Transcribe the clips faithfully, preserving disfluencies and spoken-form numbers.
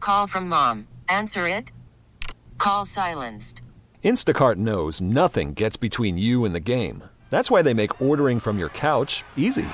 call from mom. Answer it. Call silenced. Instacart knows nothing gets between you and the game. That's why they make ordering from your couch easy.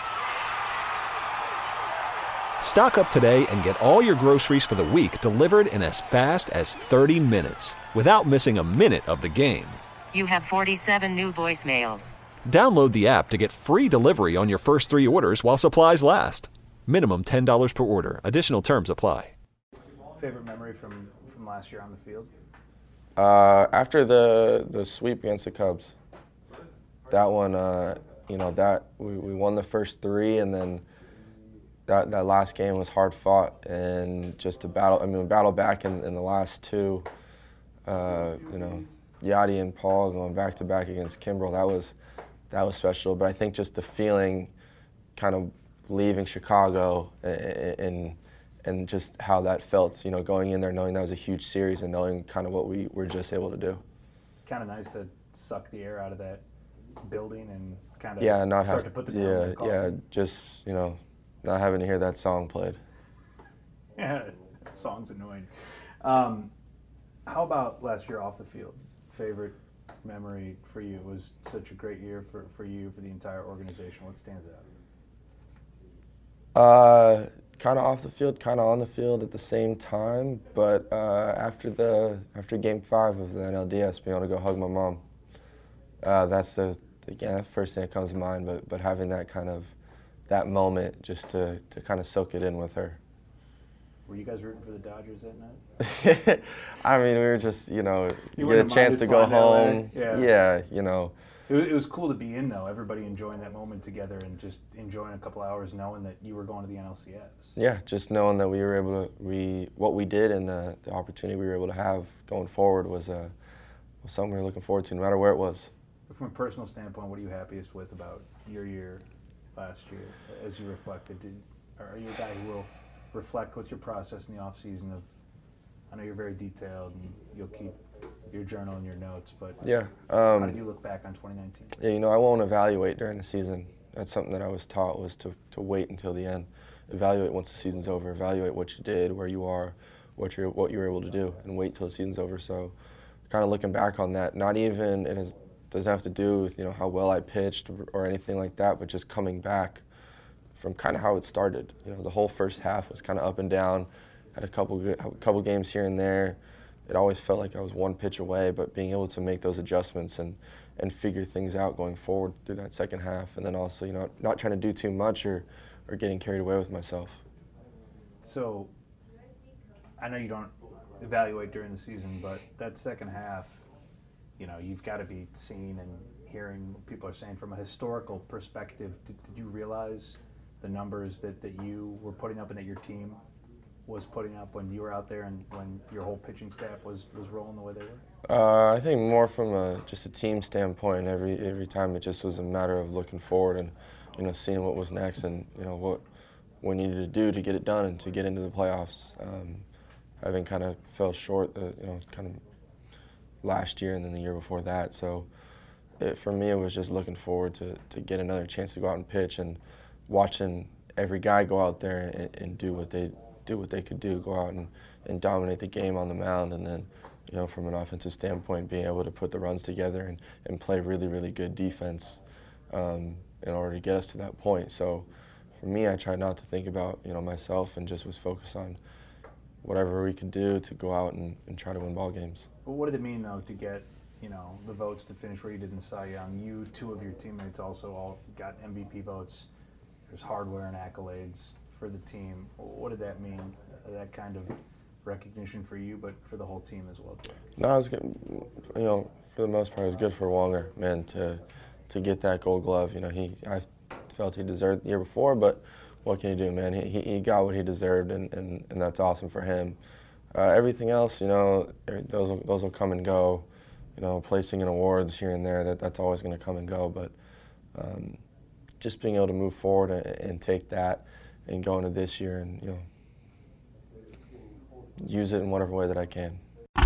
Stock up today and get all your groceries for the week delivered in as fast as thirty minutes without missing a minute of the game. You have forty-seven new voicemails. Download the app to get free delivery on your first three orders while supplies last. Minimum ten dollars per order. Additional terms apply. Favorite memory from, from last year on the field? Uh, after the, the sweep against the Cubs. That one, uh, you know, that we, we won the first three, and then that that last game was hard fought, and just to battle. I mean, we battled back in, in the last two. Uh, you know, Yadi and Paul going back to back against Kimbrel. That was that was special. But I think just the feeling, kind of leaving Chicago, and and, and just how that felt. You know, going in there knowing that was a huge series and knowing kind of what we were just able to do. Kind of nice to suck the air out of that building and kind of yeah, not start have, to put the yeah, yeah, just, you know, not having to hear that song played. Yeah, that song's annoying. Um, how about last year off the field? Favorite memory for you? It was such a great year for, for you, for the entire organization. What stands out? Uh, kind of off the field, kind of on the field at the same time. But uh, after the after Game Five of the N L D S, being able to go hug my mom. Uh, that's the again the first thing that comes to mind. But but having that kind of that moment just to to kind of soak it in with her. Were you guys rooting for the Dodgers that night? I mean, we were just, you know, you get a chance to go home. Yeah. yeah, you know. It was, it was cool to be in, though, everybody enjoying that moment together and just enjoying a couple hours knowing that you were going to the N L C S. Yeah, just knowing that we were able to, we what we did and the, the opportunity we were able to have going forward was, uh, was something we were looking forward to, no matter where it was. From a personal standpoint, what are you happiest with about your year last year as you reflected? Did, are you a guy who will reflect what's your process in the off season of, I know you're very detailed and you'll keep your journal and your notes, but yeah, um, how did you look back on twenty nineteen? Yeah, you know, I won't evaluate during the season. That's something that I was taught, was to, to wait until the end. Evaluate once the season's over. Evaluate what you did, where you are, what you're what you were able to do, and wait till the season's over. So, kind of looking back on that, not even it has, doesn't have to do with, you know, how well I pitched or, or anything like that, but just coming back from kind of how it started. You know, the whole first half was kind of up and down. Had a couple good, a couple games here and there. It always felt like I was one pitch away, but being able to make those adjustments and, and figure things out going forward through that second half, and then also, you know, not trying to do too much or, or getting carried away with myself. So, I know you don't evaluate during the season, but that second half, you know, you've got to be seeing and hearing what people are saying from a historical perspective. Did, did you realize the numbers that, that you were putting up and that your team was putting up when you were out there and when your whole pitching staff was, was rolling the way they were? Uh, I think more from a, just a team standpoint. Every every time it just was a matter of looking forward and, you know, seeing what was next and, you know, what we needed to do to get it done and to get into the playoffs. Um, having kind of fell short, uh, you know, kind of last year and then the year before that. So it, for me, it was just looking forward to, to get another chance to go out and pitch and watching every guy go out there and, and do what they do what they could do, go out and, and dominate the game on the mound, and then, you know, from an offensive standpoint, being able to put the runs together and, and play really, really good defense um, in order to get us to that point. So for me, I tried not to think about, you know, myself and just was focused on whatever we could do to go out and, and try to win ball games. Well, what did it mean, though, to get, you know, the votes to finish where you did in Cy Young? You, two of your teammates also all got M V P votes. There's hardware and accolades for the team. What did that mean, that kind of recognition for you, but for the whole team as well, too? No, it was good. You know, for the most part, it was good for Wonger, man, to to get that Gold Glove. You know, he I felt he deserved the year before, but what can you do, man? He he got what he deserved, and, and, and that's awesome for him. Uh, everything else, you know, those will, those will come and go. You know, placing in awards here and there, that that's always going to come and go. But um, just being able to move forward and, and take that and go into this year and, you know, use it in whatever way that I can.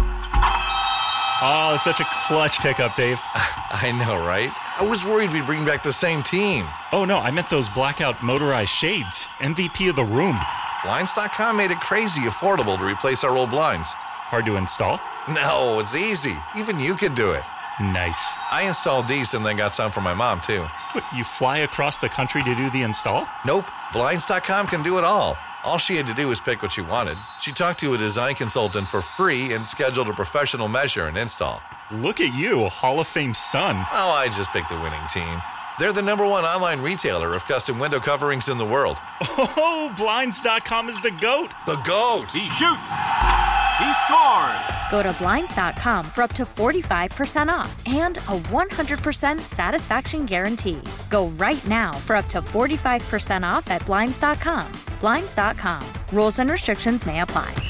Oh, it's such a clutch pickup, Dave. I know, right? I was worried we'd bring back the same team. Oh, no, I meant those blackout motorized shades. M V P of the room. Blinds dot com made it crazy affordable to replace our old blinds. Hard to install? No, it's easy. Even you can do it. Nice. I installed these and then got some for my mom, too. What, you fly across the country to do the install? Nope. Blinds dot com can do it all. All she had to do was pick what she wanted. She talked to a design consultant for free and scheduled a professional measure and install. Look at you, Hall of Fame son. Oh, I just picked the winning team. They're the number one online retailer of custom window coverings in the world. Oh, Blinds dot com is the GOAT. The GOAT! He shoots! He scores! Go to Blinds dot com for up to forty-five percent off and a one hundred percent satisfaction guarantee. Go right now for up to forty-five percent off at Blinds dot com. Blinds dot com. Rules and restrictions may apply.